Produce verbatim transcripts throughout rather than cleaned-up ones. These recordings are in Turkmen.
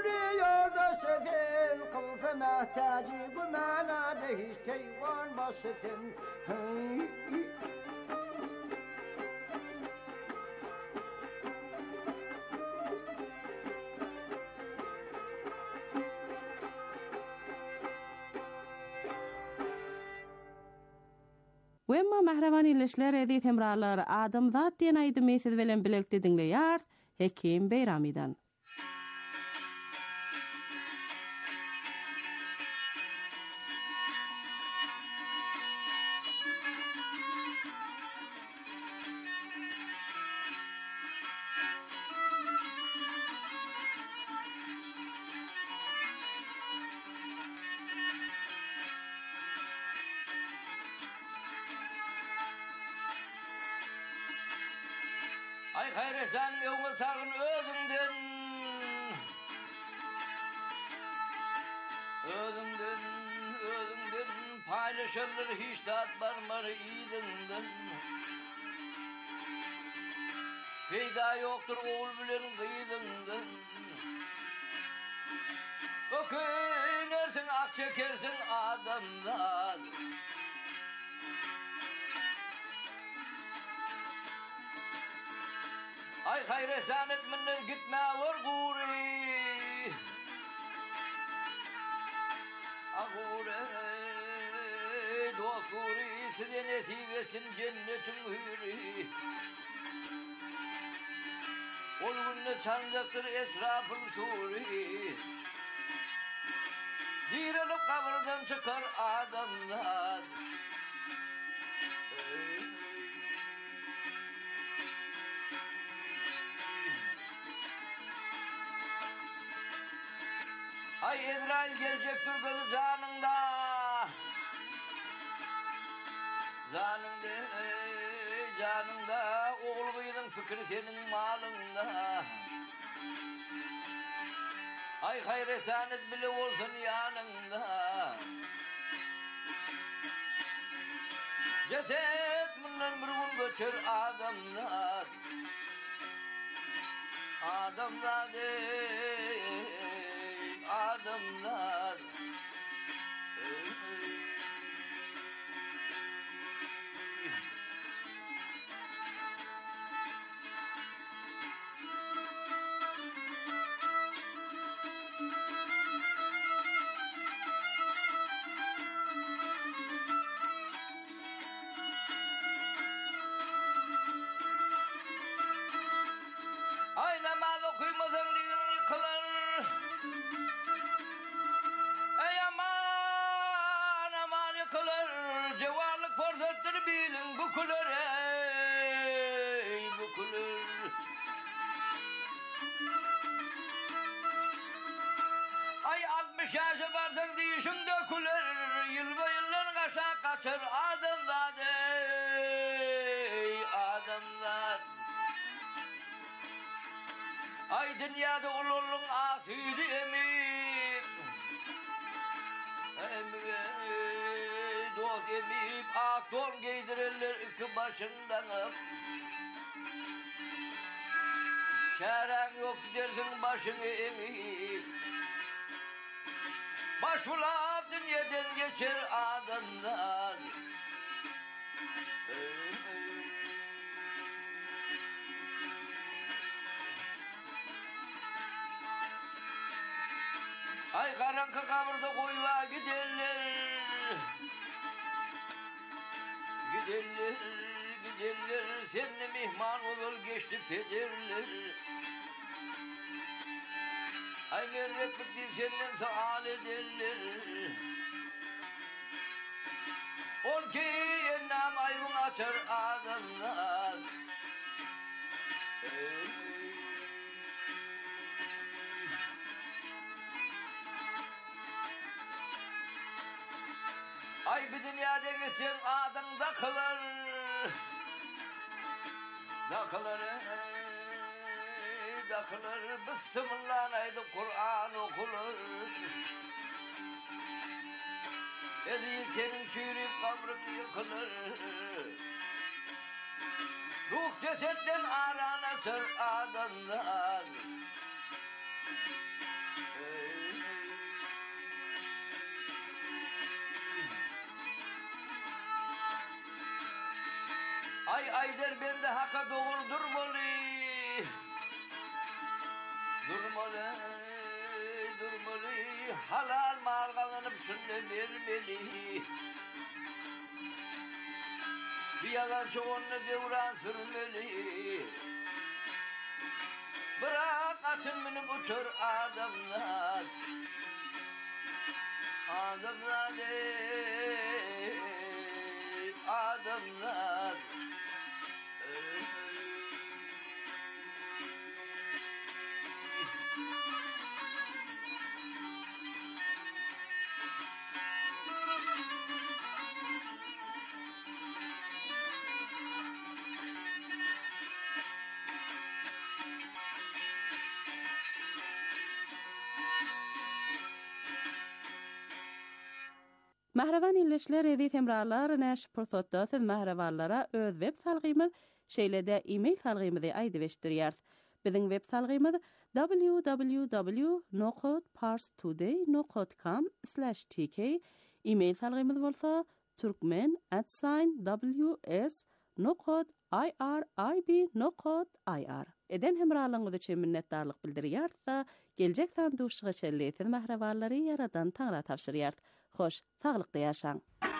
Guri yolda sefer kılsa mehtacı bu manada hiç teyvan basıtın. Wemma mahravan ilişler edi temralar adam zat diyen aydı mesiz velen bilekli dinleyar Hekim Beyrami'dan. Ay hayresan yolga sargın özünden Özünden, özünden paylaşırlar hiç tat barmar iyidinden Peyda yoktur oğul bilen kıyıdından Ökünersin ak çekersin adamdan Ay hayresan etmenden gitme var guri Agure dost guri size nesip etsin cennetin hürri Ol günne çancaktır esrafın suri Dirilip kabırdan çıkar adamlar Ay Ezrail gelecektir gözü canında Canında, canında Oğul kıydın fikri senin malında Ay hayresanet bile olsun yanında Ceset bundan bir gün göçer adamlar Adamlar ey adamlar Ay namaz okuymadan dinin yıkılır Ey aman aman yıkılır Cevarlık fırsattır bilin bükülür ey bükülür Ay altmış yaşa varsan dişin dökülür Yılba yıllar kaşa kaçır adamlar ey adamlar Ay dünyada ululun afiydi emir Emir dost emip ak don giydirirler iki başından Kerem yok dersin başını emip Başvula dünyadan geçer adamdan Ay karanlık kabırda koyva giderler Giderler, giderler Seninle mihman olur geçti pederler Ay merretlik deyip senden sual ederler On ki ennam ayvın açar adamlar Ay bir dünyada geçen adam da kılır Da kılır Da kılır Bismillah'naydı Kur'an okulur Edi senin şiirip kabrım yıkılır Ruh cesetten arana sır adamlar Ay ayder bende haka doğur durmalı. Durmalı, durmalı. Halal mal kazanıp sünnet vermeli. Bir yalan çoğunla devran sürmeli. Bırak atın minip uçur adamlar. Adamlar ey, adamlar. Mahravan illeşler edi temralar näş pursatda siz mahravanlara öz web salgymyz şeýlede e-mail salgymyzy aýdyp Biziň web salgymyz w w w nokta parstoday nokta com slash t k. E-mail salgymyz bolsa turkmen at w s nokta i r i b nokta i r. Eden hemralyňyz üçin minnetdarlyk bildirýärsa, geljek sanduşyga şelleýän mahrawanlary yaradan taňra tapşyrýar. Hoş, sağlıklı yaşaň.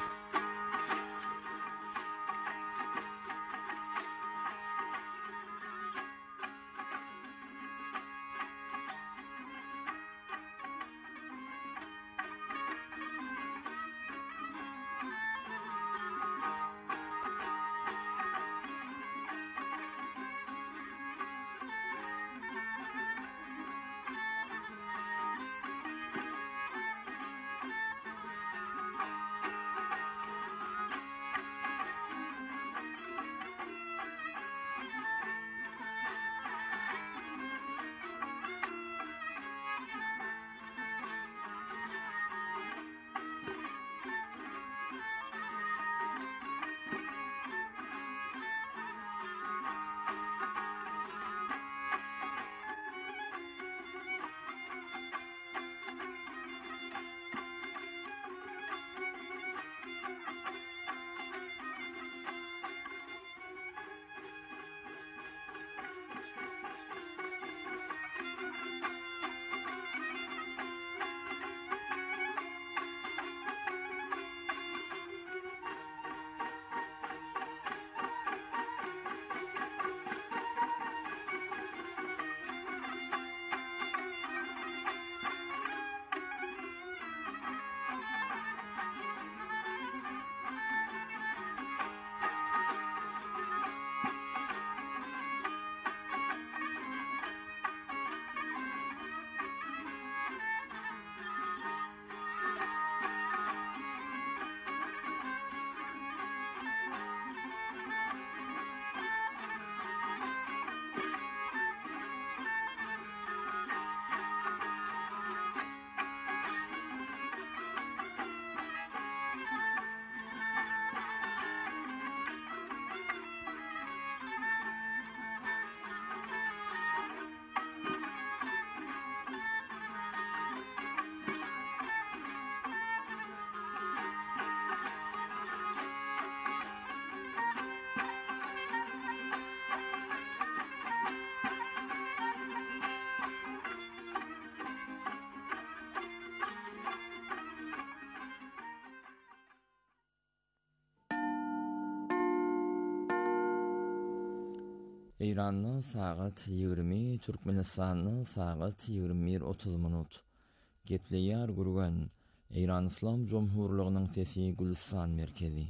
İran'ın saat ýigirmi, Türkmenistanyň saat ýigirmi bir otuz minut. Gepleýär gurgan İran İslam Jomhurlygynyň sesi Gülistan merkezi.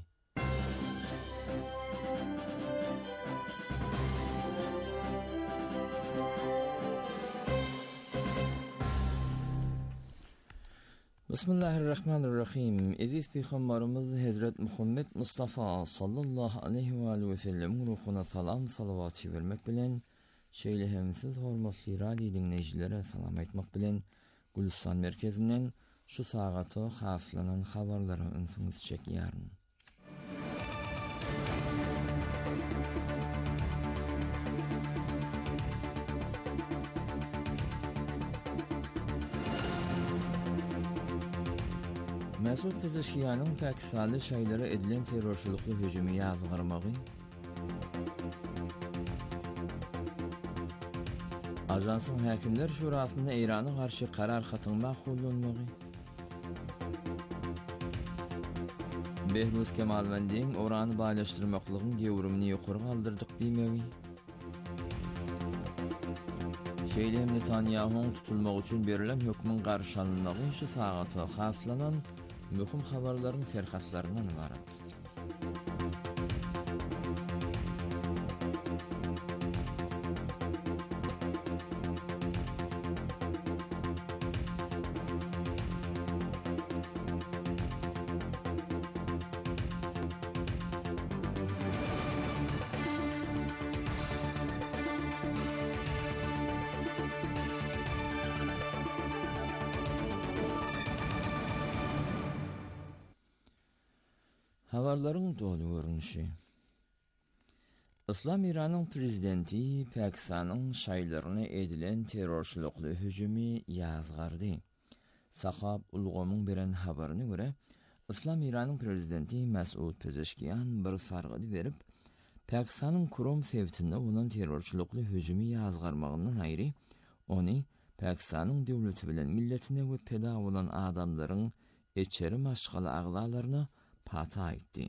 Bismillahirrahmanirrahim. Aziz Peygamberimiz Hazret Muhammed Mustafa sallallahu aleyhi ve sellem ruhuna salam salavat vermek bilen şeýle hemsiz hormatly radio dinleýjilere salam aýtmak bilen Gülistan merkezinden şu sagatı haslanan habarlara öňsüňiz çekýärmi. Mesut Pezeshkianyň Pakistanly şaýlara edilen terrorçylykly hüjümi ýazgyrmagy, Ajansın Häkimler Şurasında Eýrana garşy karar hatyň makullanmagy. Behruz Kemalwendiň orany baýlaşdyrmaklygyň gewrimini ýokary galdyrdyk diýmegi. Şeýle Netanyahuň tutulmagy üçin berilen hökmüň garşy alynmagy şu sagaty haslanan möhüm habarlaryň serhatlarynyň ibaret. Habarlaryň dolu görünüşi. İslam İran'ın prezidenti Pakistan'ın şaýlaryna edilen terrorçulukly hüjümi ýazgardy. Sahab ulgamyň beren habaryna görä, İslam İran'ın prezidenti Mas'ud Pezeshkian bir sargydy berip, Pakistan'ın kurum sebitinde bolan terrorçulukly hüjümi ýazgarmagyndan aýry, ony Pakistan'ın döwleti bilen milletine we peda bolan adamlaryň eçeri maşgaly aglalarına pata etdi.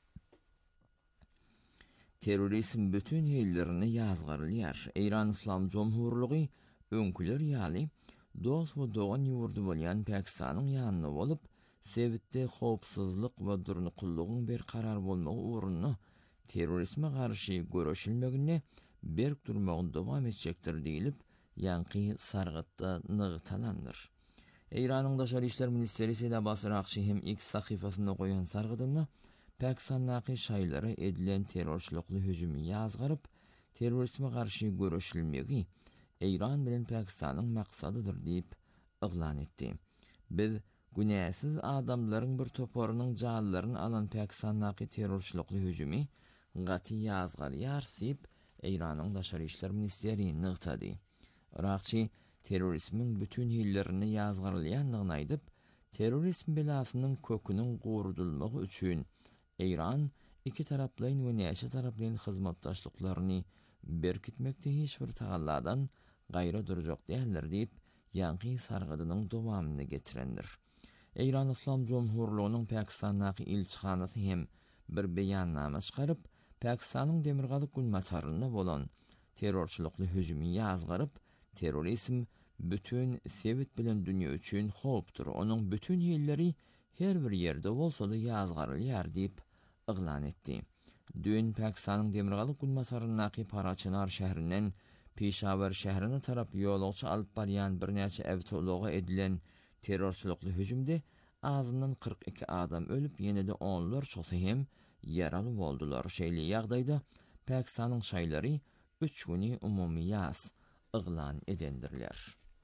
Terrorizm bütün hillerini ýazgarylýar. Eýran Islam Jomhurlygy öňküler ýaly dost we dogan ýurdu bolýan Pakistanyň ýanyna bolup, sebitde howpsuzlyk we durnuqullygyň bir karar bolmagy uğruna terrorizme garşy görüşilmegine berk durmagyny dowam etjekdir diýilip, ýanky sargatda nygtalandyr. Eýranyň Daşary işler ministeri Seyda Abbas Rakşy hem X sahyfasynda goýan sargydyny Pakistandaky şaýlara edilen terrorçulukly hüjümi ýazgaryp, terrorizme garşy görüşilmegi Eýran bilen Pakistanyň maksadydyr diýip yglan etdi. Biz günäsiz adamlaryň bir toporunyň jalaryny alan Pakistandaky terrorçulukly hüjümi gaty ýazgarýar diýip Eýranyň Daşary işler ministeri nygtady. Rakşy terrorizmin bütün hillerini ýazgarylýandygyny aýdyp, terrorizm belasynyň köküniň gurudulmagy üçin Eýran iki taraplyň we näçe taraplyň hyzmatdaşlyklaryny berkitmekde hiç bir tagalladan gaýra durjak däldir diýip ýanky sargydynyň dowamyny getirendir. Eýran Islam Jomhurlygynyň Pakistandaky ilçihanasy hem bir beýannama çykaryp, Pakistanyň demirgalyk gulmaçaryna bolan terrorçulukly hüjümi ýazgaryp, terrorizm bütün sebit bilen dünýä üçin howpdur. Onuň bütün hilleri her bir ýerde bolsa da ýazgarylýar diýip yglan etdi. Dün Pakistanyň demirgalyk gulmaçarynaky Parachinar şäherinden Peshawar şäherine tarap ýolagçy alyp barýan bir näçe awtologa edilen terrorçulukly hüjümde azyndan kırk iki adam ölüp ýene-de onlar çoğu hem ýaraly boldular. Şeýle ýagdaýda Pakistanyň şaýlary üç güni umumy ýaz yglan edendirler.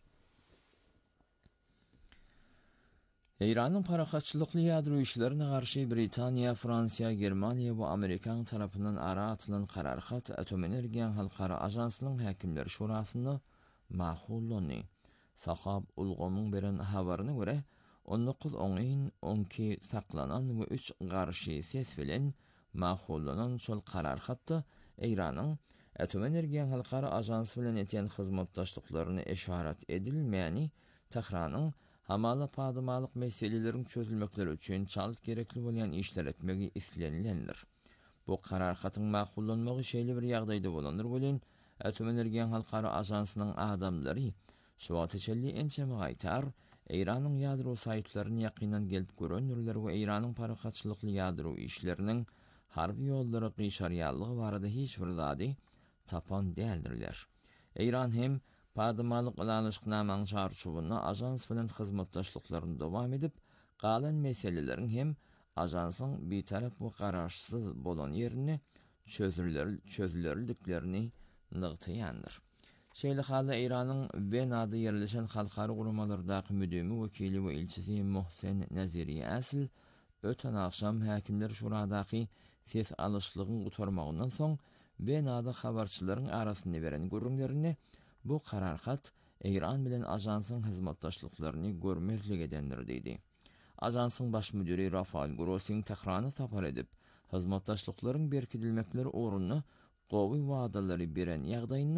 Eýranyň parahatçylykly ýadro işlerine garşy Britaniýa, Fransiýa, Germaniýa we Amerikan tarapyndan ara atylan kararhat Atom Energiýa Halkara Ajansynyň Häkimler Şurasyna makullandy. Sahab ulgamyň beren habaryna görä, on dokuz oňyn on iki saklanan we üç garşy ses bilen makullanan şol kararhatda Eýranyň Atom Energiýa Halkara Ajansy bilen etýän hyzmatdaşlyklaryny eşaret edilmäni Tehranyň hamala padymalyk meseleleriň çözülmekleri üçin çalyk gerekli bolýan işler etmegi islenýändir. Bu kararhatyň makullanmagy şeýle bir ýagdaýda bolandyr bolan Atom Energiýa Halkara Ajansynyň adamlary şuwatyçelli ençeme gaýtar, Eýranyň ýadro saýtlaryny ýakynan gelip göränler we Eýranyň parahatçylykly ýadro işleriniň harby ýollary gyşarýanlygy barada hiç bir zady tapan däldirler. Eýran hem padymalyk alanışyknamaň çarşuwyna ajans bilen hyzmatdaşlyklaryny dowam edip, galan meseleleriň hem ajansyň bitarap we garaşsyz bolan ýerini çözüler çözülerliklerini nygtaýandyr. Şeýle hally Eýranyň Wenada ýerleşen halkary guramalardaky müdümi wekili we ilçisi Mohsen Naziri Asil öten akşam Häkimler Şuradaky ses alyşlygyny gutarmagyndan soň Wenada habarçylaryň arasynda beren görüňlerini bu kararhat Eýran bilen ajansyň hyzmatdaşlyklaryny görmezlik edendir diýdi. Ajansyň baş müdiri Rafael Grossin Tehrany tapar edip, hyzmatdaşlyklaryň berkidilmekleri uğruna gowy wadalary beren ýagdaýyny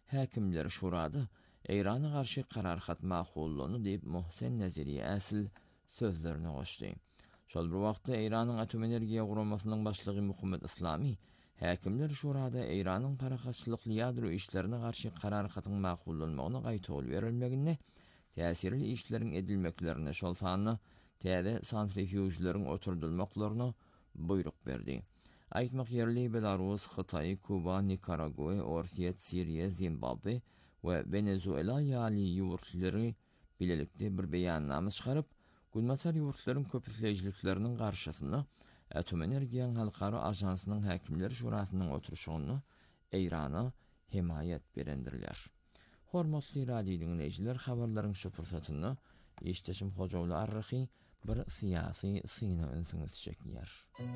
Häkimler şurada Eýrana garşy karar hat maqullanyny diýip Mohsen Naziri äsil sözlerini goşdy. Şol bir wagtda Eýranyň atom energiýa guramasynyň başlygy Muhammed Islami häkimler şurada Eýranyň parakatçylykly ýadro işlerine garşy karar hatyň maqullanyny gaýtol berilmegine, täsirli işleriň edilmeklerine şol sany täze santrifüjleriň oturdulmaklaryna buyruk berdi. Aýtmak ýerli Belarus, Hytaý, Kuba, Nikaragua, Orsiýet, Siriýa, Zimbabwe we Venezuela ýaly ýurtları bilelikde bir beýannama çykaryp, Gulmatar ýurtlaryň köpüsleýijilikleriniň garşysyna Atom Energiýa Halkara Ajansynyň häkimleri şurasynyň oturuşyny Eýrana himayet berendirler. Hormatly radio dinleýijiler, habarlaryň şu pursatyny işteşim hojawly arryhy bir syýasy syna önsüňiz çekýär.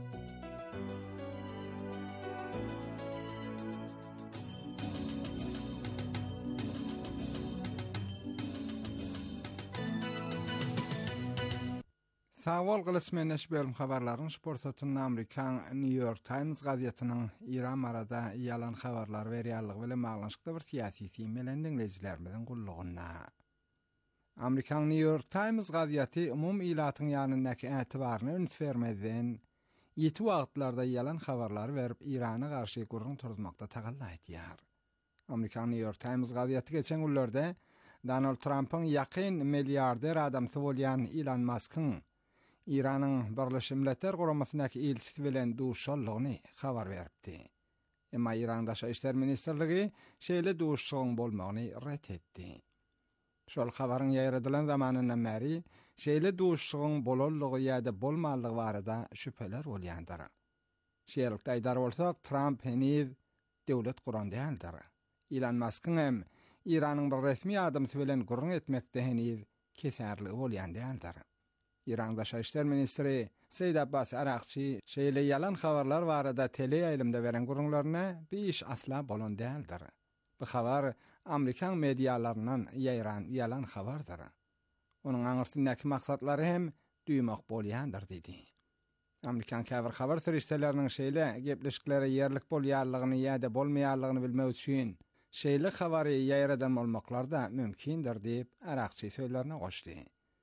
Sawol gylysmeneş bölüm habarlaryň şporsatyny Amerikan New York Times gazetynyň İran arada ýalan habarlar berýärligi bilen baglanşykda bir syýasy syýmelen dinleýijilerimiziň gullugyna. Amerikan New York Times gazety umum ilatyň ýanyndaky ätibaryny üns bermeden ýeti wagtlarda ýalan habarlar berip Irana garşy gurrun turmakda tagalla etýär. Amerikan New York Times gazety geçen günlerde Donald Trump'ın ýakyn milliarder adamsy bolýan Elon Musk'ın İran'ın Birleşmiş Milletler Guramasynaky elçisi bilen duşallygyny habar beripdi. Emma İran Daşa İşler Ministerligi şeýle duşşygyň bolmagyny ret etdi. Şol habaryň ýaýradylan zamanyndan bäri şeýle duşşygyň bolallygy ýa-da bolmalygy barada şüpheler bolýandyr. Şeýlelikde aýdar bolsak, Trump heniz döwlet guran däldir. Elon Musk'ın hem İran'ın bir resmi adamsy bilen gurrun etmekde heniz kesärli bolýan däldir. İran Daşa İşler Ministri Seyyid Abbas Arakçy şeýle ýalan habarlar barada tele ýaýlymda beren gurrunlaryna bir iş asla bolan däldir. Bu habar Amerikan medialaryndan ýaýran ýalan habardyr. Onuň aňyrsyndaky maksatlary hem duýmak bolýandyr dedi. Amerikan käbir habar serişdeleriniň şeýle gepleşikleri ýerlik bolýarlygyny ýa-da bolmaýarlygyny bilmek üçin şeýle habary ýaýradan bolmaklar da mümkindir diýip Arakçy sözlerine goşdy.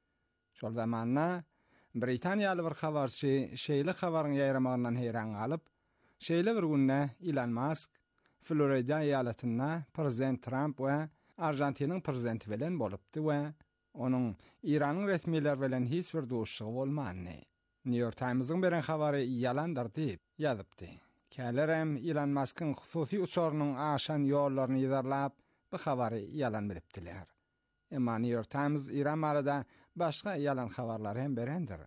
Şol zamanna Britaniýaly bir habarçy şeýle habaryň ýaýramagyndan heýran galyp, şeýle bir günde Elon Musk Florida ýalatynda Prezident Trump we Arjentiniň prezidenti bilen bolupdy we onuň İranyň resmiler bilen hiç bir duşşygy bolmanyny New York Times'yň beren habary ýalandyr diýip ýazypdy. Kälerem Elon Musk'ın hususy uçarynyň aşan ýollaryny ýazarlap bu habary ýalan bilipdiler. Emma New York Times İran barada başga ýalan habarlar hem berendir.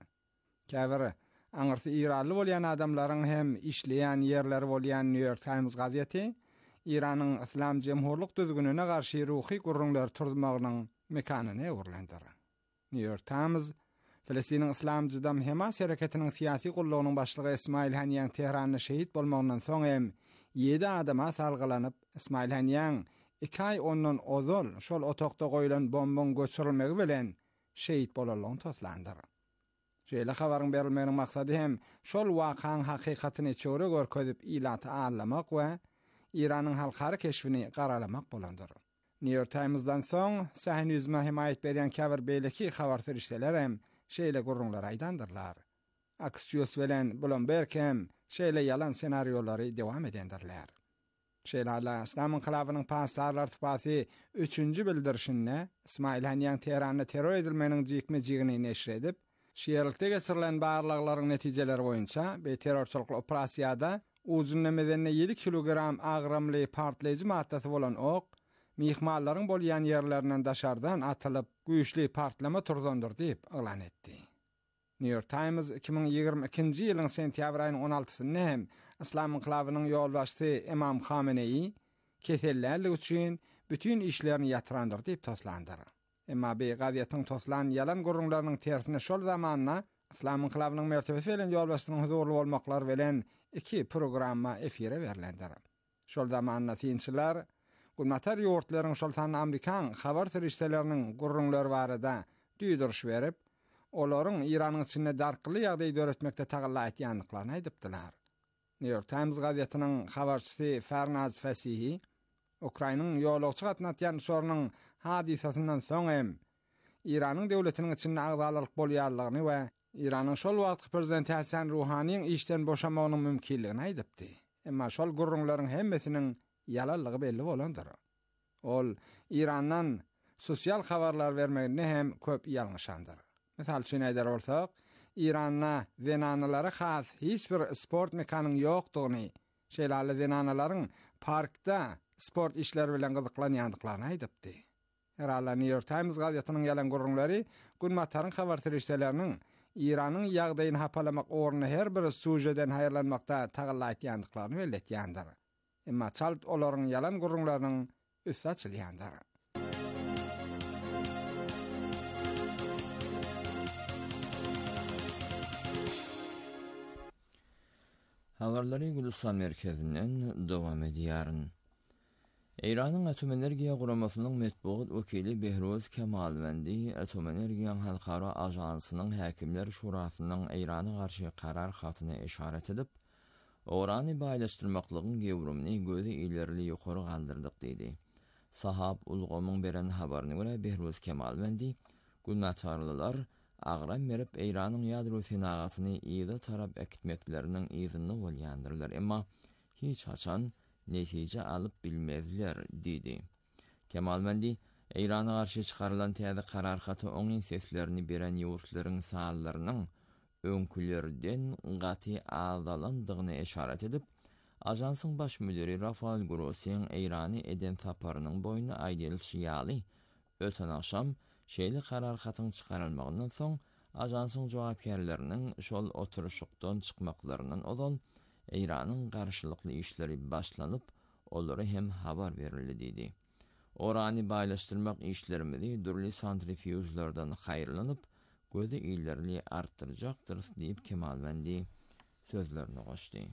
Käbir aňyrsy İranly bolýan adamlaryň hem işleýän ýerleri bolýan New York Times gazety İranyň Islam Jemhurlyk düzgününe garşy ruhy gurrunlar turmagynyň mekanyny öwrlendir. New York Times Filistiniň Islam Jydam Hamas hereketiniň syýasy gullugynyň başlygy Ismail Haniyň Tehranda şehit bolmagyndan soň hem ýedi adama salgylanyp Ismail Haniyň iki ay ondan ozol şol otokda goýulan bombon göçürilmegi bilen şehit bolanlygyny toslandyr. Şeýle habaryň berilmeginiň maksady hem şol wakaň hakykatyny çöre görkezip ilaty anlamak we İranyň halkary keşfini garalamak bolandyr. New York Times'dan soň Sahyonizme himayet berýän käbir beýleki habar serişdeler hem şeýle gurrunlar aýdandyrlar. Axios bilen Bloomberg hem şeýle ýalan senariýolary dewam edendirler. Şeýle İslam inqilabynyň pasarlar typasy üçünji bildirişinde İsmail Haniyň Tehranda terror edilmeniň jikmejigini neşr edip, şeýerlikde geçirilen barlyklaryň netijeleri boýunça be terrorçylyk operasiýada uzunlemedenne ýedi kilogram agramly partlaýjy maddasy bolan ok, mihmallaryň bolýan ýerlerinden daşardan atylyp güýçli partlama turzandyr diýip elan etdi. New York Times iki bin ýygrimi ikinji ýylyň sentýabr aýynyň on altysynda hem İslam inqilabynyň ýolbaşçysy Imam Khamenei kesellerlik üçin bütün işlerini ýatyrandyr diýip toslandyr. Emma be gazetyň toslan ýalan gurrunlarynyň tersine şol zamanna İslam inqilabynyň mertebesi bilen ýolbaşçynyň huzurly bolmaklar bilen iki programma efire berilendir. Şol zamanna synçylar gulmatar ýurtlaryň şol tan Amerikan habar serişdeleriniň gurrunlary barada düýdürüş berip, olaryň İranyň içinde darkyly ýagdaý döretmekde tagalla etýänliklaryny aýdypdylar. New York Times gazetynyň habarçysy Farnaz Fasihi Ukrainanyň ýolagçy gatnaşan şorunyň hadisasynyň soň hem İranyň döwletiniň içinde agdalyk bolýarlygyny we İranyň şol wagtky prezidenti Hasan Ruhanyň işden boşamagynyň mümkinligini aýdypdy. Emma şol gurrunlaryň hemmesiniň ýalanlygy belli bolandyr. Ol İrandan sosial habarlar vermegine hem köp ýalňyşandyr. Mesal üçin aýdar bolsak, İranna zenanalara has hiç bir sport mekanyň ýokdugyny, şeýle zenanalaryň parkda sport işleri bilen gyzyklanýandyklaryny aýdypdy. Herhalde New York Times gazetynyň ýalan gurrunlary günmataryň habar terişleriniň İranyň ýagdaýyny hapalamak orny her bir sujeden haýyrlanmakda tagyllaýandyklaryny belletýändir. Emma çalt olaryň ýalan gurrunlarynyň üstü açylýandyr. Habarlary Gülistan merkezinden dowam edýäryn. Iranyň atom energiýa guramasynyň metbuat wekili Behruz Kemalwendi Atom Energiýa Halkara Ajansynyň häkimler şurasynyň Irana garşy karar hatyny işaret edip, urany baýlaşdyrmaklygyň gewrumyny gözi ilerli ýokary galdyrdyk diýdi. Sahab ulgamyň beren habaryna görä Behruz Kemalwendi günnatarlylar agram berip Iranyň ýadro senagatyny ýa-da tarap ekitmekleriniň izni bolýandyrlar, emma hiç haçan netije alıp bilmezler diýdi. Kemalwendi Irana garşy çykarylan täze karar haty oňyň seslerini beren ýurtlaryň sahallarynyň öňkülerden gaty azalandygyny işaret edip, ajansyň baş müdiri Rafael Grossyň Irany eden taparynyň boyuna aýdyl şiýaly öten akşam şeýle karar hatyň çykarylmagyndan soň ajansyň jogapkärleriniň şol oturuşykdan çykmaklarynyň ozal Iranyň garşylykly işleri başlanyp, olary hem habar berildi diýdi. Orany baýlaşdyrmak işlerimizi dürli santrifüjlardan haýyrlanyp, gözi ilerli artdyrajakdyr diýip Kemalwendi sözlerini goşdy.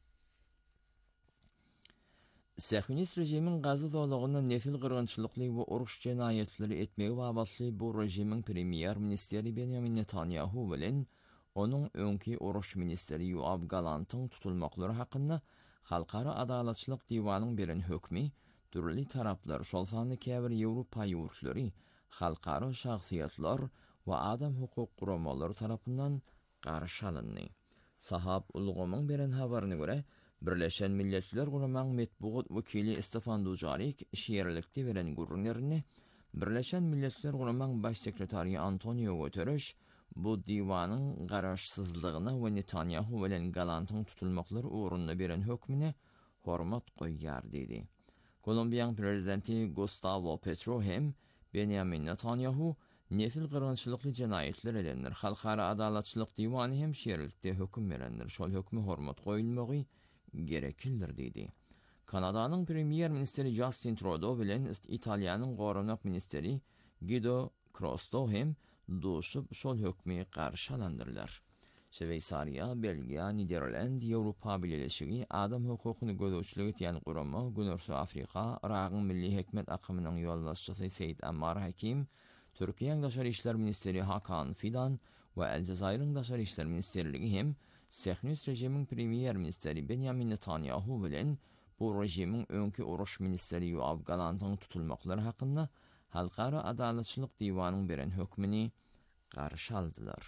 Sähünist rejimiň Gaza dowlagyny nefil gyrgynçylykly we uruş jenaýetleri etmegi babasly bu rejimiň premier ministeri Benjamin Netanyahu bilen onun öňki uruş ministeri Yoav Galantyň tutulmaklary hakynda Halkara Adaletçilik Diwanynyň beren hökmi türli taraplar şol sany käbir Ýewropa ýurtlary, halkara şahsiýetler we adam hukuk guramalary tarapyndan garşy alyndy. Sahab ulgamyň beren habaryna görä, Birleşen Milletler Guramaň metbuat wekili Stefan Dujarric şeýerlikde beren gurrunlaryny Birleşen Milletler Guramaň baş sekretary Antonio Guterres bu diwanyň garaşsyzlygyna we Netanyahu bilen Galantyň tutulmaklary ugrunda beren hökmüne hormat goýýar diýdi. Kolumbiýanyň prezidenti Gustavo Petro hem Benjamin Netanyahu nefil gyrgynçylykly jenaýetler edenler Halkara Adaletçilik Diwany hem şeýerlikde hökm berenler şol hökmü hormat goýulmagy gerekildir diýdi. Kanadanyň premier ministeri Justin Trudeau bilen Italiýanyň gorunmak ministeri Guido Crosto hem duşup şol hökmi garşy alandyrlar. Şweýsariýa, Belgiýa, Niderland, Ýewropa Birleşigi, adam hukukyny gözäçiligi eten gurama, Güneşi Afrika, Iraqyň milli hekmet akymynyň ýolbaşçysy Seýid Ammar Hakim, Türkiýanyň daşary işler ministeri Hakan Fidan we Aljazaýryň daşary işler ministerligi hem Sähünist rejimiň premier ministeri Benjamin Netanyahu bilen bu rejimiň öňki uruş ministeri Yoav Galantyň tutulmaklary hakynda Halkara Adaletçilik Diwanynyň beren hökmüni garşy aldylar.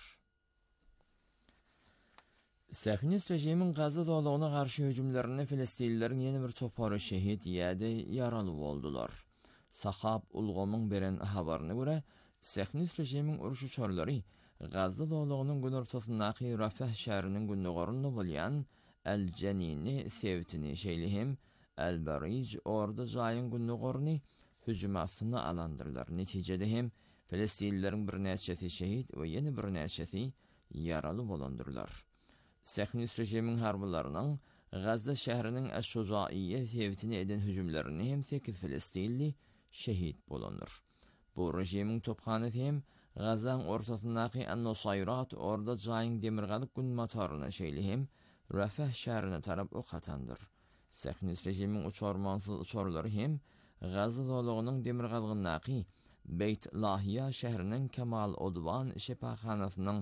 Sähünist rejimiň Gaza dowlagyna garşy hüjümlerini Filistinlileriň ýene bir topary şehit ýa-da ýaraly boldular. Sahab ulgamyň beren habaryna görä, Sähünist rejimiň uruşçylary Gaza dowlagynyň günortasyndaky Rafah şäheriniň gündegorunda bolýan El-Jenini sevtini şeýle hem El-Barij orada jaýyň gündegoruny hüjümasyna alandyrlar. Netijede hem Filistinlileriň bir näçesi şehit we ýene bir näçesi ýaraly bolandyrlar. Sähünist rejimiň harbylarynyň Gaza şäheriniň Eş-Şujaýyýe sevtini eden hüjümlerini hem sekiz Filistinli şehit bolandyr. Bu rejimiň tophanasy hem Gazaň ortasyndaky An-Nusayrat orada jaýyň demirgalyk gün motoryna şeýle hem Rafah şäherine tarap ok atandyr. Sähünist rejimiň uçarmansyz uçarlary hem Gaza dowlagynyň demirgalygyndaky Beyt Lahiya şäheriniň Kemal Odwan şepahanasynyň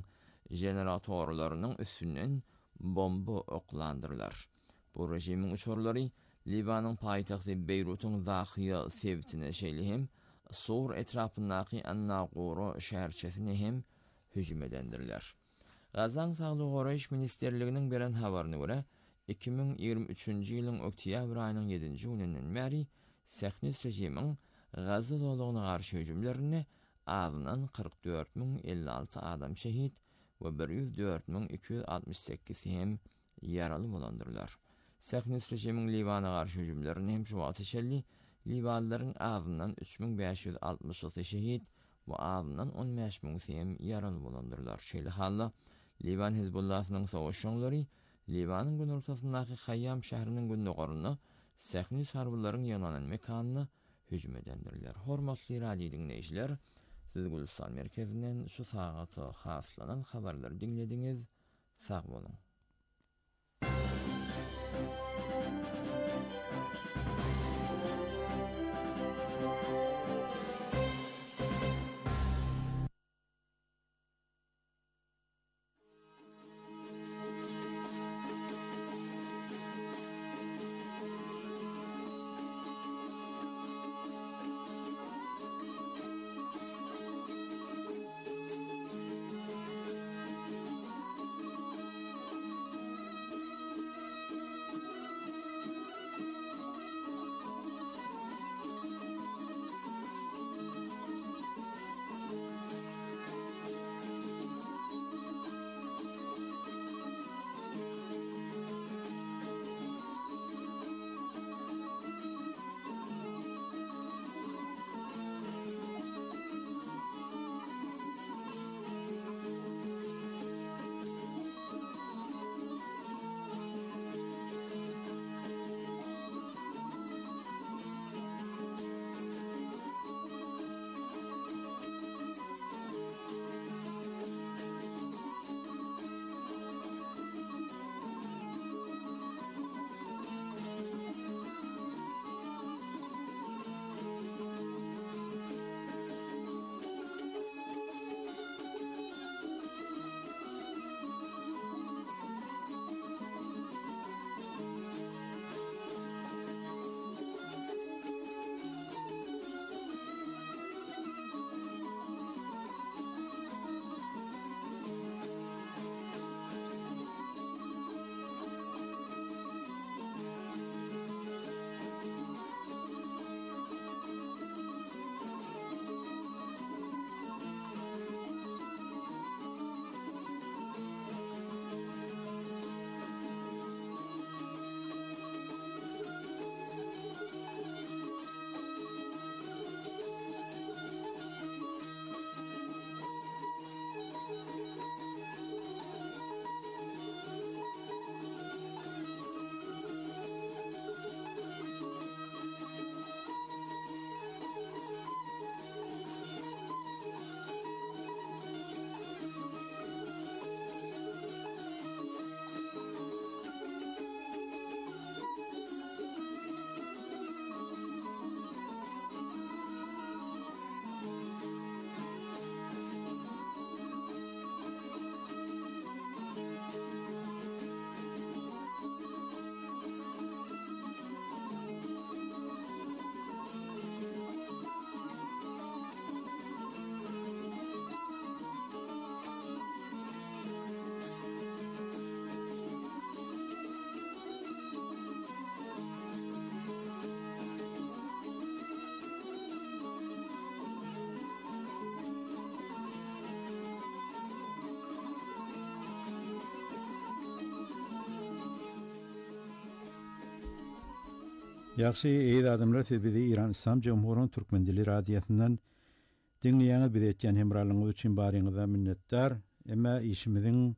generatorlarynyň üstünden bomba oklandyrlar. Bu rejimiň uçarlary Libanın payitahtı Beyrut'un daxıya sebtine şeylihim, Sur etrafındaki Annaquru şehirçesine hem hücum edendirler. Gazan Sağlığı Goraýyş Ministerliginiň beren habaryna görä, iki bin ýygrimi üçünji ýylyň oktyabr aýynyň ýedinji gününden bäri Sähnis rejimiň Gaza dowlagyna garşy hüjümlerini azynan kırk dört bin elli alty adam şehit we bir ýüz dört bin iki ýüz altmyş sekiz hem ýaraly bolandyrlar. Sähnis rejimiň Libana garşy hüjümlerini hem şu wagt şelli Libanlylaryň azynan üç bin beş ýüz altmyş şehit we azynan on beş bin hem ýaraly bolandyrlar. Şeýle halla Liban Hizbullahynyň sowuşçylary Libanyň gün ortasyndaky Hayyam şäheriniň gündögörüne Sähnis harbylaryň ýanynyň mekanyny hüjüm edendirler. Hormatly radio dinleýijiler, siz Gülstan merkezinden şu sagaty haslanan habarlary dinlediňiz. Sag bolun. Yaxşı, eýdi adamlar, siz bizi İran İslam Cumhuriyetining Türkmen dili radiosundan dinleýäňiz, bizi etken hemralygyňyz üçin baryňyza minnetdar. Emma işimiziň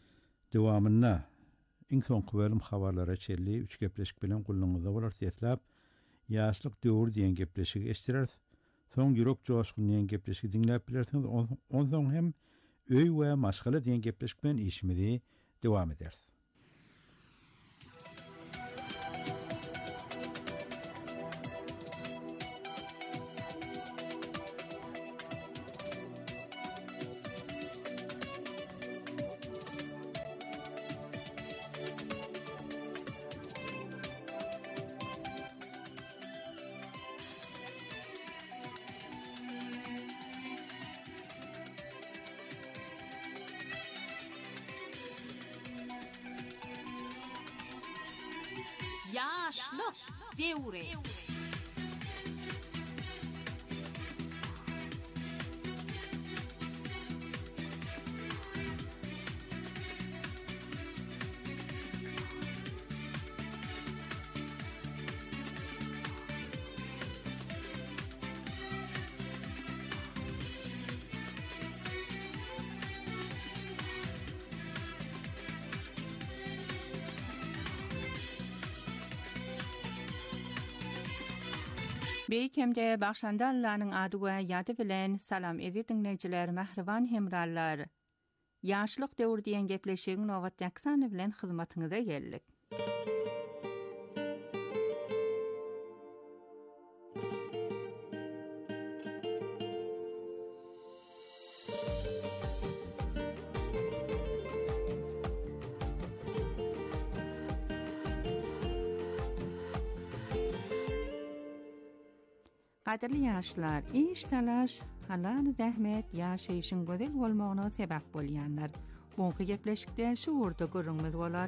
dowamyna iň soňky bölüm habarlara çelli üç gepleşik bilen gulluňyzda bolar. Seslap ýaşlyk döwür diýen gepleşigi eşdirer. Soň ýürek joşkun diýen gepleşigi dinläp bilersiňiz. Ondan hem öý we maşgala diýen gepleşik bilen işimizi dowam eder. Yaşlıq devri. Beýkemde başlanda Allah'ın adı we ýady bilen salam ezi dinleýijiler, mähriban hemrallar. Ýaşlyk döwür diýen gepleşigiň Nowat Jackson bilen hyzmatyňyza geldik. Qadirli ýaşlar, iş talaş, halal zähmet ýaşaýyşyň gözel bolmagyna sebäp bolýanlar. Buňky gepleşikde şu urda görüňmez bolar.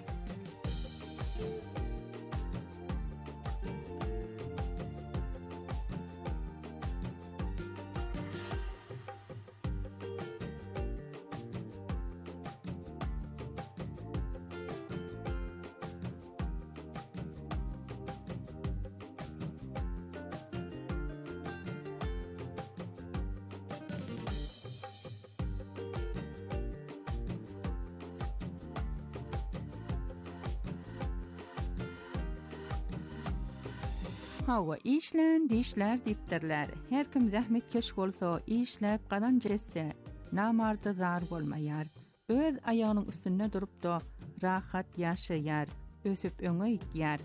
Hawa işlen dişler dipdirler. Her kim zähmetkeş bolsa, işläp gadan jesse, namarda zar bolmaýar. Öz aýagynyň üstünde durup da rahat ýaşaýar, ösüp öňe gitýär.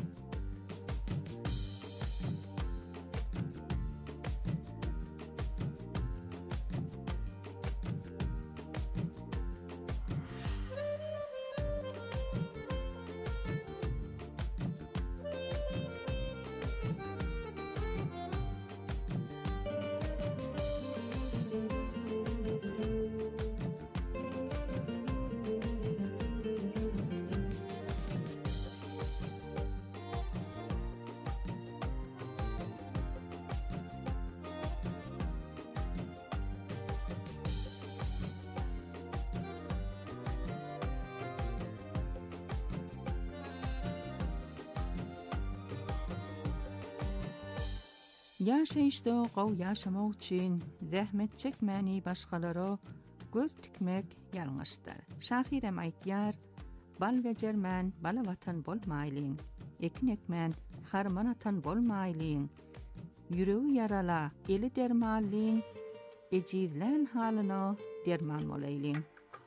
Ýaşaýyşda gaw ýaşamak üçin zähmet çekmäni başgalara göz tikmek ýalňyşdyr. Şahirem aýtýar, bal bejermän bala watan bolmaýlyň, ekin ekmän harman atan bolmaýlyň, ýüregi ýarala eli dermanlyň, ejizlän halyna derman bolaýlyň.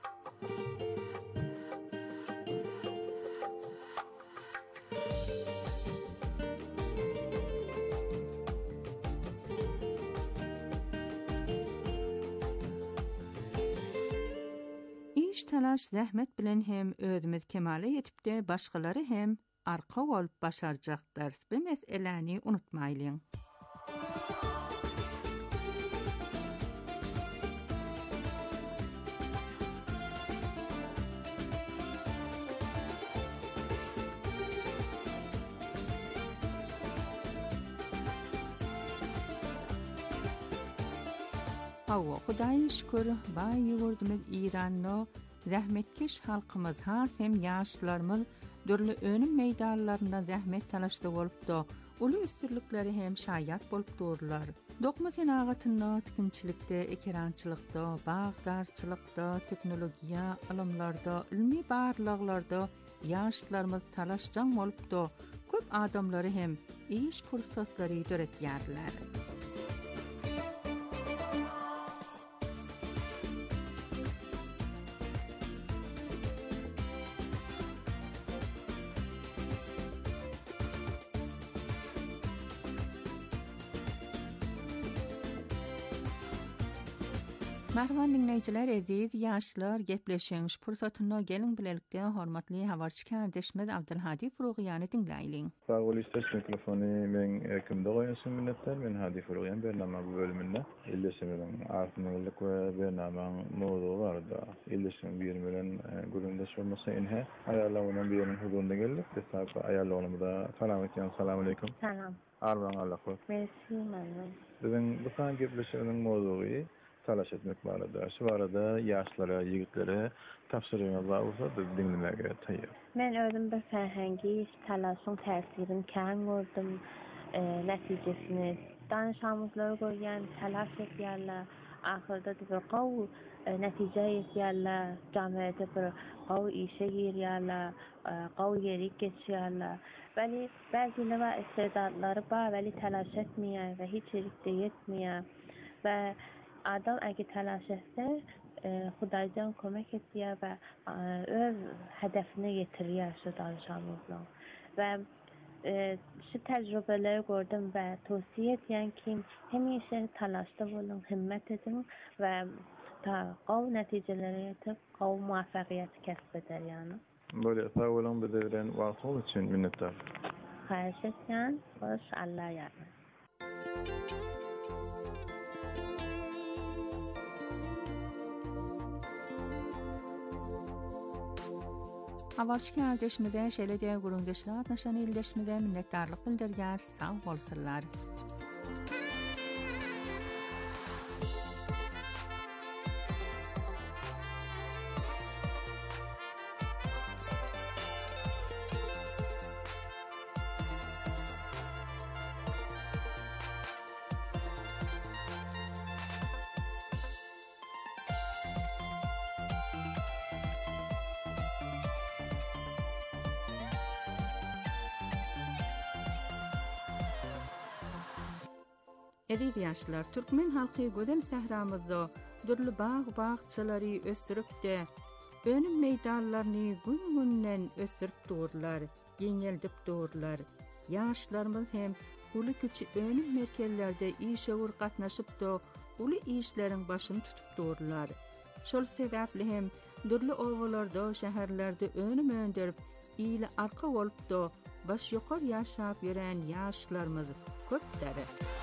Talaş zähmet bilen hem özümiz kemale ýetipde başgalary hem arka bolup başarjaklar. Bu meseleni unutmaýlyň. Hawa Hudaýa şükür, baý ýurdumyz Iranyny zähmetkeş halkymyz has hem ýaşlarymyz dörli önüm meýdanlarynda zähmet talaşda bolup da uly üstünlikleri hem şaýat bolup durlar. Dokma senagatynda, tikinçilikde, ekerançylykda, bagdarçylykda, teknologiýa, alymlarda, ilmi barlyklarda ýaşlarymyz talaşjan bolup da köp adamlary hem iş pursatlary döretýärler. Merhaba dinleyiciler, ediz yaşlar gepleşen şpursatına gelin bilelikte hormatly habarçı kardeşimiz Abdülhadi Furuğyan'ı dinleyin. Sağ ol, isteş mikrofonu men kimde koyasın minnettar, men Hadi Furuğyan bernama bu bölümünde illeşimirin artınılık ve bernama mevzu vardı. İlleşim bir bilen gurundaş olmasa inhe ayarlanan birinin huzurunda geldik. Destek ayarlanımı da selam eten. Selamun aleyküm. Selam. Arman Allah koy. Merci memnun. Bizim bu kan gepleşmenin mevzuu talaş etmek barada. Şu arada yaşlara, yigitlere tapşırığınız var olsa da dinlemeye tayyor. Men özüm bir ferhengi talaşın təsirini kən gördüm. E, nəticəsini danışamızlar görən talaş etýärler. Ahırda bir qaw e, nəticə etýärler. Cəmiyyətdə bir qaw işe girýärler, qaw yeri geçýärler. Bəli, bəziləri istedadları var, bəli talaş etməyər və heç yerdə yetməyər. Və adam eğer telaş etse e, Hudaycan kömek ediyor ve e, öz hedefine getiriyor şu danışanımızla. Ve e, şu tecrübeleri gördüm ve tavsiye ediyorum ki hemşe telaşta bulun, himmet edin ve ta qav neticelere yetip qav muvaffakiyeti kesbeder yani. Böyle sağ olun, bize veren vakti için minnettar. Xahiş etken, hoş Allah yardım. Habarçı kardeşimize şeýle de gurundaşlar atnaşan ildeşmide minnettarlyk bildirýär. Sağ bolsunlar. Ediz yaşlar, Türkmen halkı gödel sehramızda dürlü bağ bağçaları östürüp de önüm meydanlarını gün günden östürüp doğurlar, yeňeldip doğurlar. Yaşlarımız hem ulu kiçi önüm merkezlerde işe uğur katnaşıp da ulu işlerin başını tutup doğurlar. Şol sebäpli hem dürlü ovalarda, şäherlerde önüm öndürüp iyili arka olup da baş yokar yaşap yören yaşlarımız köpderi.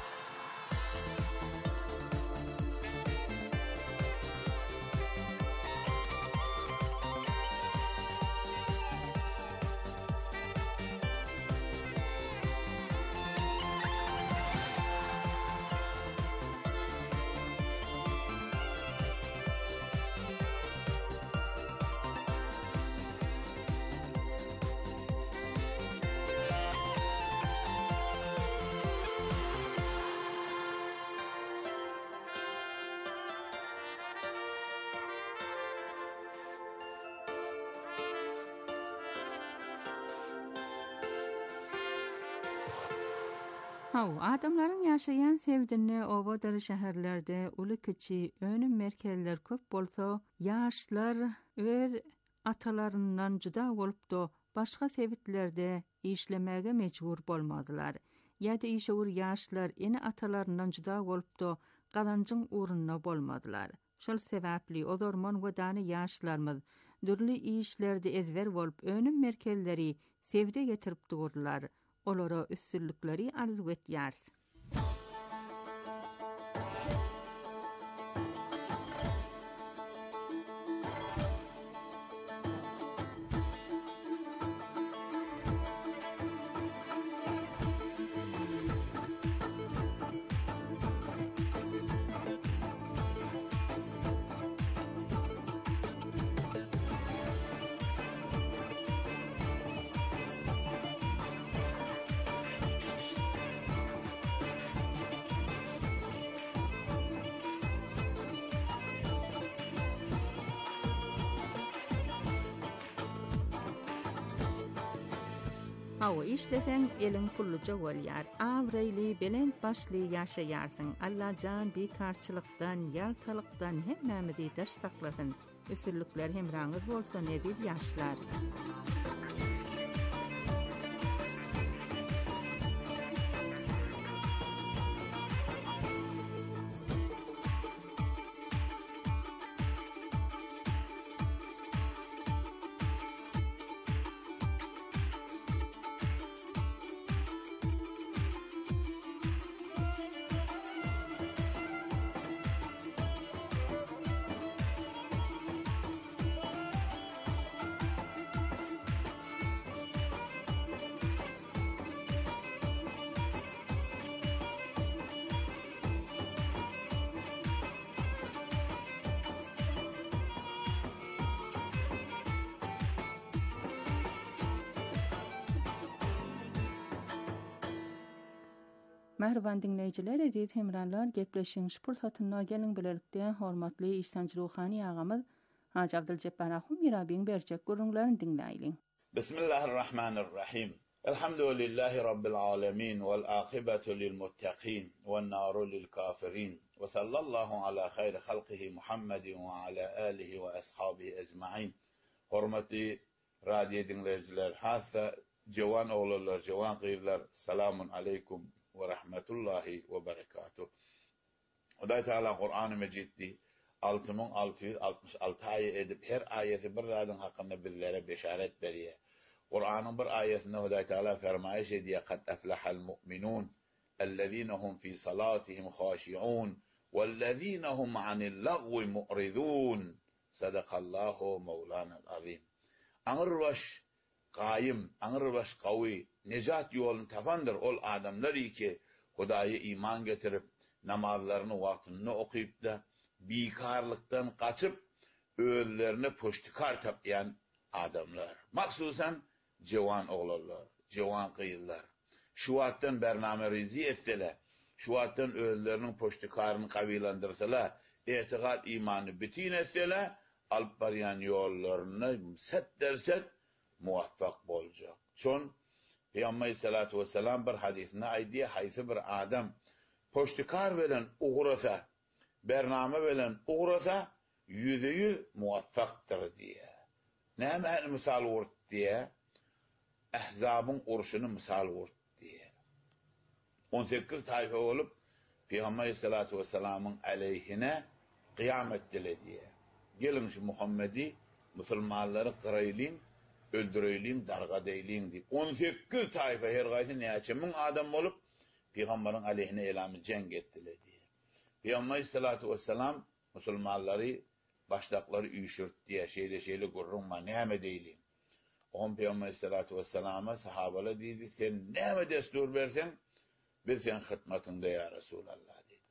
Haw, adamların yaşayan sevdinne obadarı şäherlerde uly kiçi önüm merkezler köp bolsa, yaşlar öz atalarından juda bolup da başga sebeplerde işlemege mecbur bolmadylar. Ýa-da işewur yaşlar eni atalarından juda bolup da galanjyň urunna bolmadylar. Şol sebäpli ozorman we dany yaşlarymyz dürli işlerde ezber bolup önüm merkezleri sevde getirip dururlar. Olara üstünlükleri arzu etýär. Hawa işlesen elin pulluca bolýar. Awrayly, belent başly ýaşaýarsyň. Allah can bekarçylykdan, ýaltalykdan hemmämizi daş saklasyn. Üsürlükler hem raňyz bolsa nedip ýaşlar. Merhaban dinleyiciler, edit hemranlar gepleşiň şpursatyna geliň bilelikde hormatly İhsan Ruhani agamyz Haji Abdülcebbar ahum mirabiň berjek gurrunlaryny dinläýin. Bismillahirrahmanirrahim. Elhamdülillahi rabbil alamin vel aqibatu lil muttaqin ven naru lil kafirin. Ve sallallahu ala hayri halqihi Muhammedin ve ala alihi ve ashabihi ecmaîn. Hormatly radio dinleyijiler, hassa jewan oglanlar, jewan gyýylar, salamun aleykum ve rahmetullahi ve berekatuh. Hudaý Taala Kur'an-ı Mecid'di altı bin altı yüz altmış altı aýet edip her aýeti bir zadyň hakynda bizlere beşaret berýär. Kur'anyň bir aýetinde Hudaý Taala fermaýyş edýär: "Qad aflahal mu'minun ellezina hum fi salatihim khashi'un wellezina hum 'anil lagwi mu'ridun." Sadakallahu mawlanal azim. Aňyrbaş gaýym, aňyrbaş gawy nejat ýoluny tapandyr ol adamlar ki Hudaýa iman getirip namazlaryny wagtyny okyp da bikarlykdan kaçıp özlerini poştikar tapýan adamlar. Maksusan jewan oglanlar, jewan gyýylar. Şu wagtdan bername rizi etdiler. Şu wagtdan özleriniň poştikaryny gabylandyrsalar, etiqad imany bitin etseler, alyp barýan ýollaryny set derset muwaffaq boljak. Şon Peygamber sallallahu aleyhi ve sellem bir hadisinde aýdy, haýsy bir adam poştikar bilen ugrasa, bername bilen ugrasa, yüze yüz muwaffaqdyr diye. Näme misal wurt diye? Ahzabyň urşuny misal wurt diye. on sekiz taýfa bolup Peygamber sallallahu aleyhi ve sellem'in aleyhine kıyamet dile diye. Gelin şu Muhammedi musulmanları qıraýlyn, öldüreýlin, darga deýlin diýip on sekiz taýfa her gaýsy näçe min adam bolup Peýgamberiň aleyhine elamy jeng etdiler diye. Peygamber sallallahu aleyhi ve sellem musulmanlary başlaklary üýşürt diye şeýle şeýle gurrunma näme deýlin. On Peygamber sallallahu aleyhi ve sellem sahabalar diýdi, sen näme destur bersen biz sen hytmatynda ya Resulallah diýdi.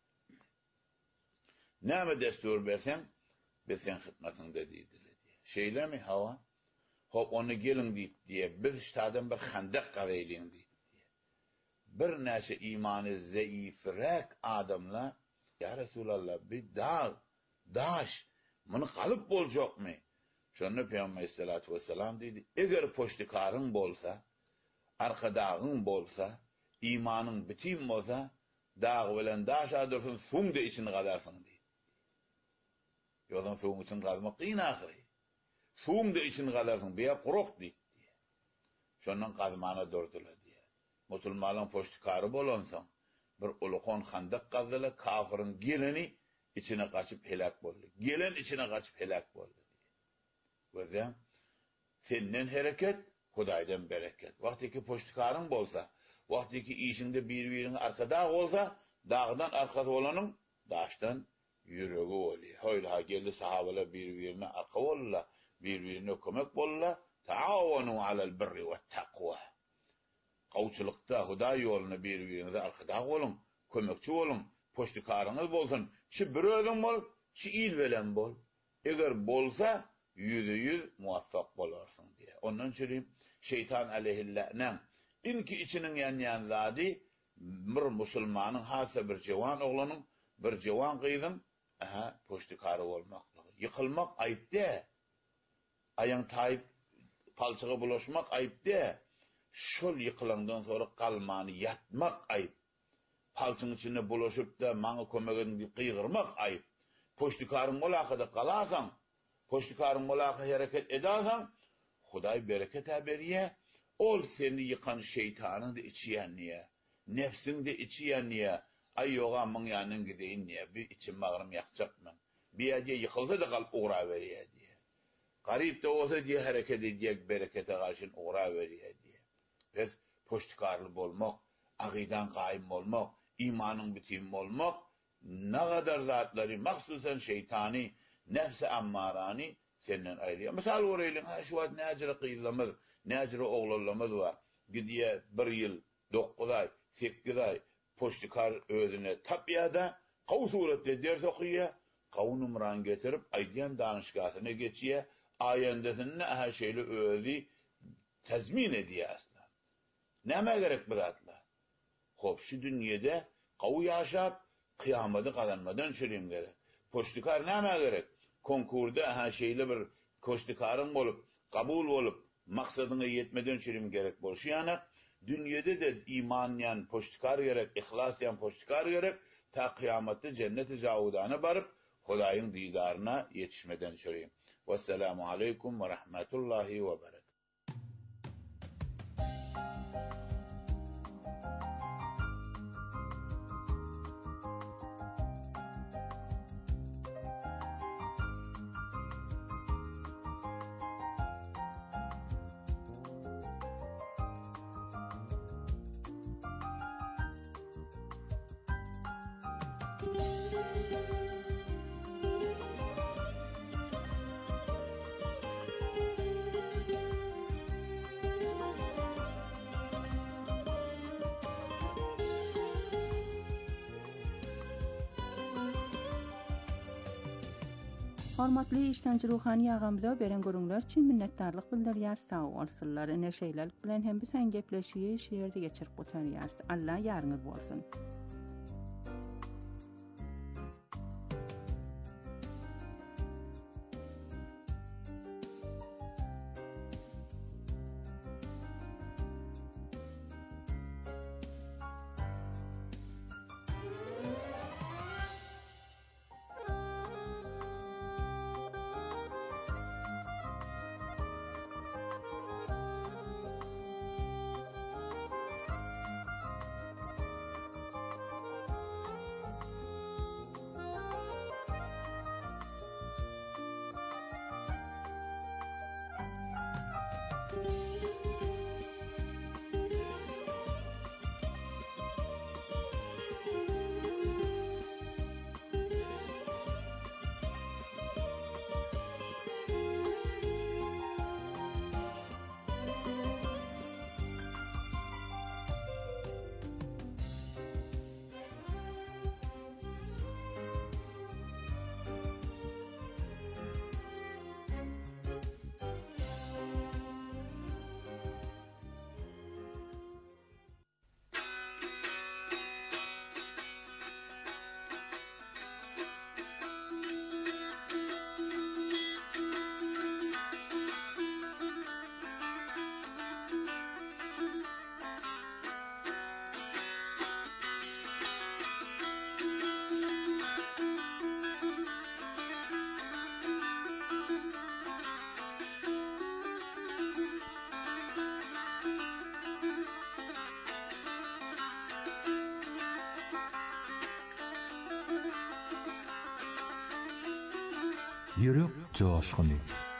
Näme destur bersen biz sen hytmatynda diýdiler diye. Şeýlemi hawa? Hop onu gelin diýip diye biz ştadan bir handak gazaýlyn diýip diye. Bir näçe imany zeýifrek adamlar ya Resulallah bir dağ, daş, muny galyp boljakmy? Şonu Peygamber sallallahu aleyhi ve sellem diýdi, eger poştikaryň bolsa, arkadagyň bolsa, imanyň bitin bolsa, dağ bilen daş adursun, suňda içini gadarsın diýdi. Ýozan suň için gazmak gyn ahyry. Suňda içini gadarsın, beýa guruk diýdi. Şondan gazmana durdular diýe. Musulmanyň poştikary bolansaň, bir ulukon handak gazdylar, kafirin geleni içine kaçıp helak boldy. Gelen içine kaçıp helak boldy. Wezem senden hereket, Hudaýdan bereket. Wagtyki poştikaryň bolsa, wagtyki işinde bir-birine arkada bolsa, dağdan arkada bolanyň daşdan ýüregi bolýar. Hoýla geldi sahabalar bir-birine arka bollar, bir-birine kömek bollar. Taawanu alal birri we taqwa. Gowçulykda Hudaý ýoluna bir-birinize arkada bolun, kömekçi bolun. Poştikaryňyz bolsun, çi bir özüň bol, çi il bilen bol. Eger bolsa yüze yüz muwaffaq bolarsyň diye. Ondan çyryp şeytan aleyhillahnan inki içiniň ýanýan zady bir musulmanyň hasa bir jewan oglanyň, bir jewan gyýdyň aha poştikary bolmaklygy. Ýykylmak aýpda. Aýaň taýyp palçyga bulaşmak aýpda. Şol ýykylandan sonra galmany ýatmak aýp. Palçyň içinde bulaşyp da maňa kömegin diýip gyýgyrmak aýp. Poştikaryň molakada galasaň, poştikaryň molaka hereket edasaň, Hudaý bereket berýär. Ol seni ýykan şeytanyň da içýänniýe, nefsiň de içýänniýe. Ay yoga maň ýanyň gideýin diýe, bir içim magrym ýakjakmyn. Bir ýerde ýykylsa da galyp ugra berýär diýe. Garyp da bolsa diýe hereket edýek, berekete garşyn ugra berýär diýe. Biz poştikarly bolmak, agydan gaýym bolmak, imanyň bitin bolmak, nagadar zatlary maksusan şeytani, nefsi ammarani senden aýrýar. Misal öreýlen, ha şu wagt näjre gyýlamyz, näjre oglanlamyz bar. Gidiýe bir ýyl, dokuz ay, sekiz ay poştikar özüne tapýada, gaw suratda ders okuyýar, gaw numran getirip aýdýan danışgasyna geçýär, aýandasynny aha şeýle özü tezmin edýär aslan. Näme gerek bu zatlar? Hop şu dünyada qawu yaşap kıyameti kazanmadan çürüyüm gerek. Poştikar näme gerek? Konkurda ha şeyle bir koştikarın bolup, kabul bolup, maksadına yetmeden çürüyüm gerek bolşu yani. Dünyada da iman yan poştikar gerek, ihlas yan poştikar gerek. Ta kıyamette cennet-i zavudana barıp, Hudaýyň didarına yetişmeden çürüyüm. Vesselamu aleykum ve rahmetullahi ve berekatuhu. Hormatly iştençi ruhani ýagamyza beren görüňler üçin minnetdarlyk bildirýär. Sag bolsunlar. Ene şeýler bilen hem biz hem gepleşigi şeýerde geçirip oturýar. Allah ýarňyz bolsun. Yürek coşkunu.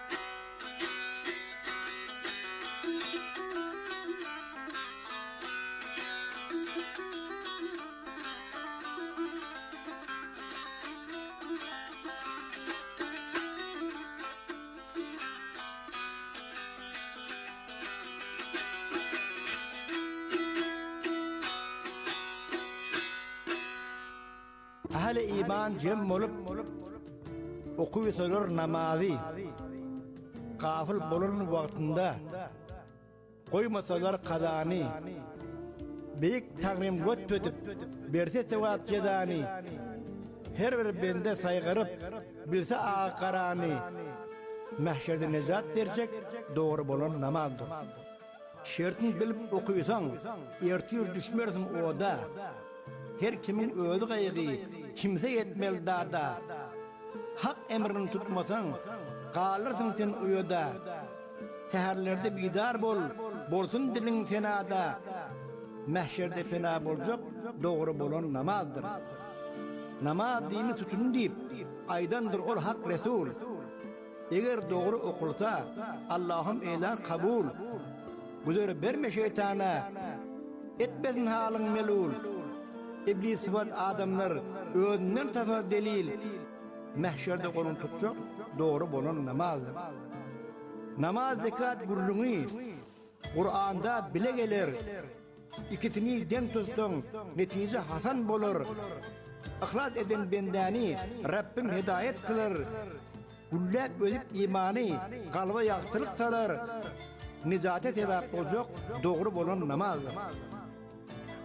Ahli iman cem olup okuysalar namazi gafil bolun wagtynda koymasalar qadani büyük tagrim götüp berse tewat cezani her bir bende saygırıp bilse aqarani mahşerde nezat berjek doğru bolan namazdır. Şertin bilip okuysan ertir düşmersin oda. Her kimin özü gaýgy kimse yetmel dada. Hak emrini tutmasan qalırsın sen uyada. Seherlerde bidar bol, bolsun dilin fenada. Mahşerde fena boljak doğru bolan namazdır. Namaz dini tutun deyip aydandır ol hak resul. Eger doğru okulsa Allah'ım eýler kabul. Güzer berme şeytana etmesin halın melul. İblis sıfat adamlar özünden tafa delil. Mahşerde kolun tutacak doğru bolan namazdır. Namaz zekat gurluğu Kur'an'da bile gelir. İkitini den tutsun netice hasan bolur. Ihlas eden bendani Rabbim hidayet kılır. Gullak özüp imani kalba yaktılık salar. Nizate sebep olacak doğru bolan namazdır.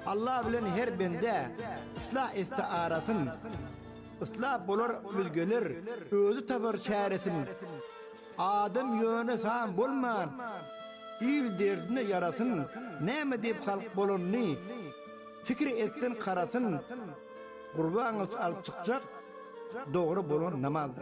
Allah bilen her bende ıslah istiarasın, ıslah bolar bilgeler, özü tapar çaresin. Adam yöne sağım bolman, il derdine yarasın, näme dep halk bolunni, fikri ettin karasın, kurbanız alıp çıkacak, doğru bolun namazdır.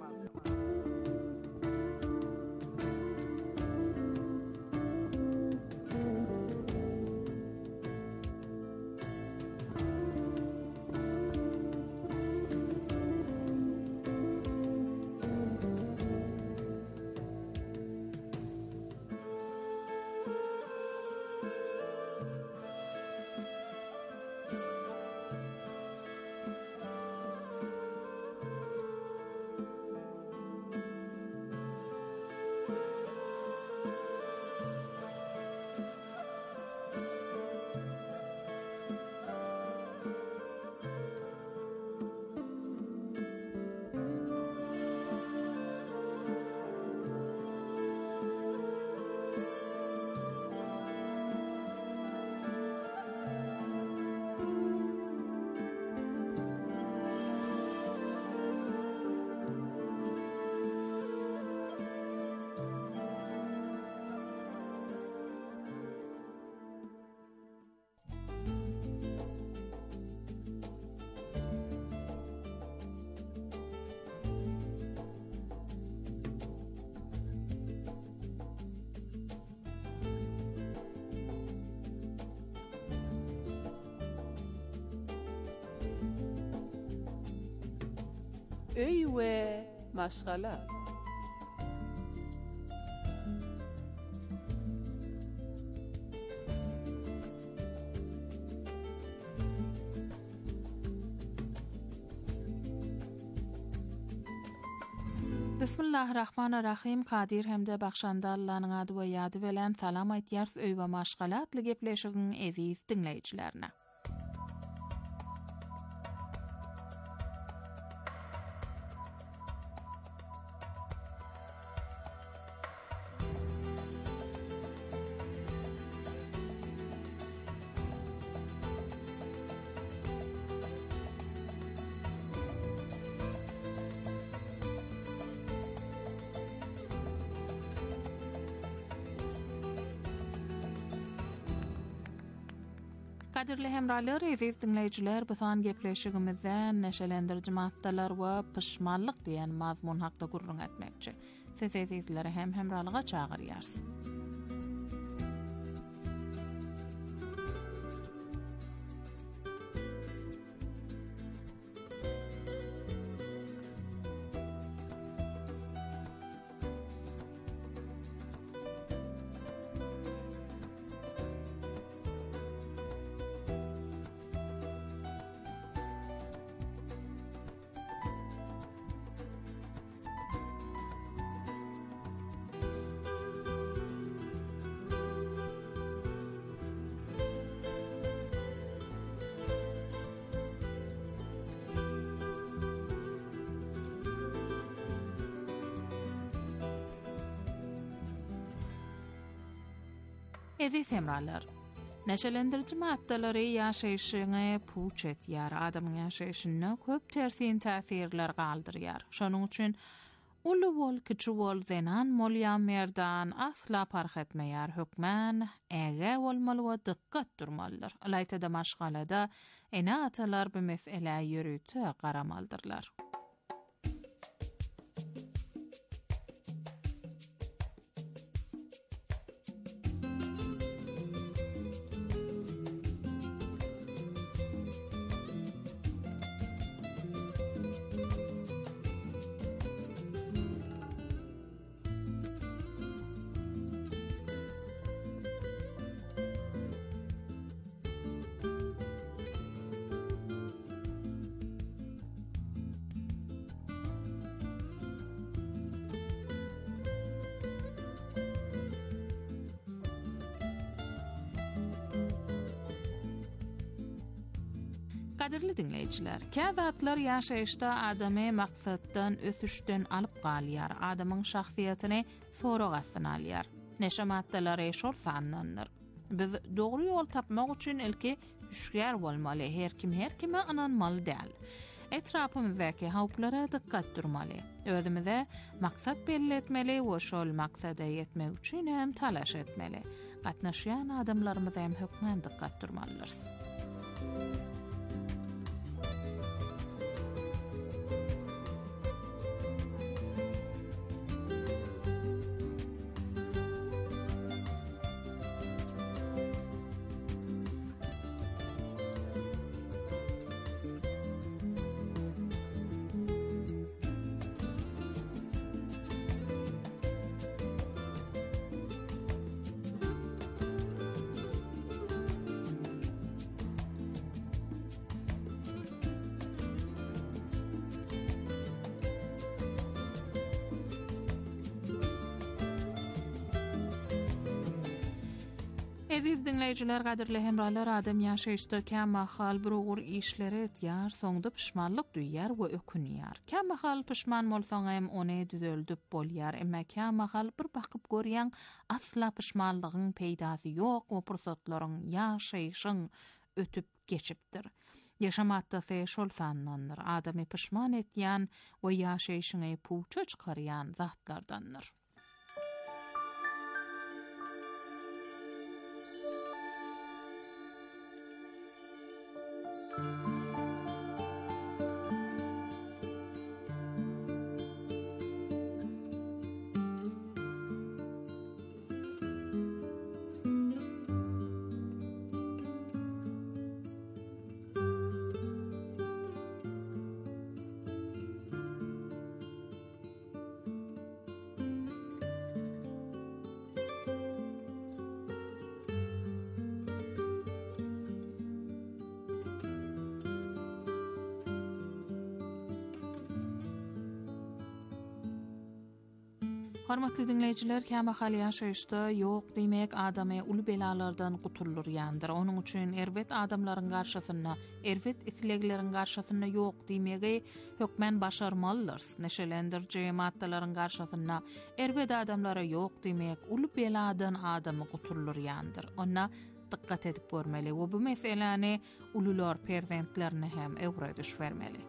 Öy we maşgala. Bismillahirrahmanirrahim. Kadir hemde bakşanda Allah'ın adı ve yadı veren salam aytyars öy we maşgala atly gepleşigin eziz dinleyijilerine. Kadirli hemralar, eziz dinleyijiler, bu san gepleşigimizde neşelendirici maddeler we pişmanlyk diýen mazmun hakda gurrun etmekçi. Siz ezizlere hem hemralyga çağırýars. Eziz hemralar, neşelendirici maddeleri yaşayışyny puç etýär, adamyň yaşayışyna köp tersin täsirler galdyrýar. Şonuň üçin ulu bol, kiçi bol, zenan mol ya merdan asla park etmeýär. Hökmen äge bolmaly we dikkat durmalydyr. Alayta-da maşgalada ene atalar bu mesele ýürüte garamalydyrlar. Kadirli dinleyijiler, käzatlar ýaşaýyşda adamy maksatdan ösüşden alyp galýar, adamyň şahsiýetini sorag astyn alýar. Neşe maddeleri şol sanlanır. Biz doğru yol tapmak üçün ilki hüşyar bolmaly. Her kim her kime ananmaly däl. Etrafymyzdaki hawplara dikkat durmaly. Özümize maksat belli etmeli we şol maksada yetmek üçün hem talaş etmeli. Gatnaşýan adamlarymyz hem hökmen dikkat durmalylar. Aziz dinleyijiler, gadirli hemralar, adam ýaşaýşda kämmahal bir ugur işleri etýär, soňda pişmanlyk duýýar we ökünýär. Kämmahal pişman bolsaň hem ony düzeldip bolýar, emma kämmahal bir bakyp görýän asla pişmanlygyň peýdasy ýok we pursatlaryň ýaşaýyşyň ötüp geçipdir. Yaşamatda se şol sanlanır. Adamy pişman etýän we ýaşaýyşyny puça çykarýan zatlardandyr. Hormatly dinleyijiler, kämmahal ýaşaýyşda ýok diýmek adamy uly belalardan gutulur ýandyr. Onuň üçin erbet adamlaryň garşysyna, erbet islegleriň garşysyna ýok diýmegi hökmen başarmalydyr. Neşelendirji maddalaryň garşysyna erbet adamlara ýok diýmek uly beladan adamy gutulur ýandyr. Ona dikkat edip görmeli we bu meseleni ulylar perzentlerine hem öwre düşbermeli.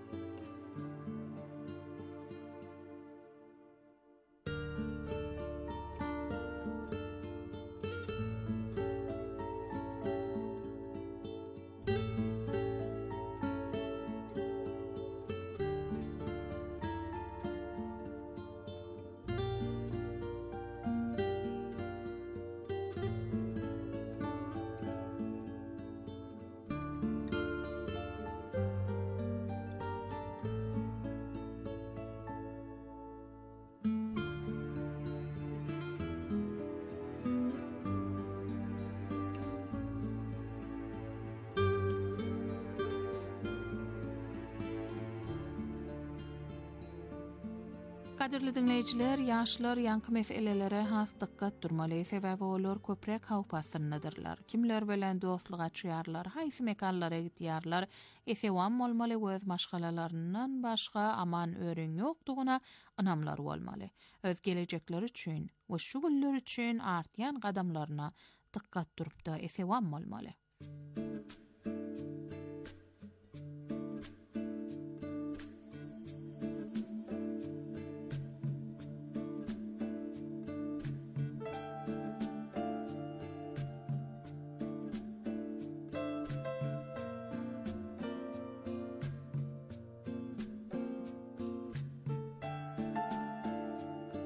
Kadirli dinleyijiler, ýaşlar ýanky meselelere has dikkat durmaly, sebäbi olar köprek hawpasyndadylar. Kimler bilen dostlyk açýarlar, haýsy mekanlara gitýärler, esewam bolmaly we öz maşgalalaryndan başga aman öreň ýokdugyna ynamlar bolmaly. Öz gelecekleri üçin we şu günler üçin artýan gadamlaryna dikkat durup da esewam bolmaly.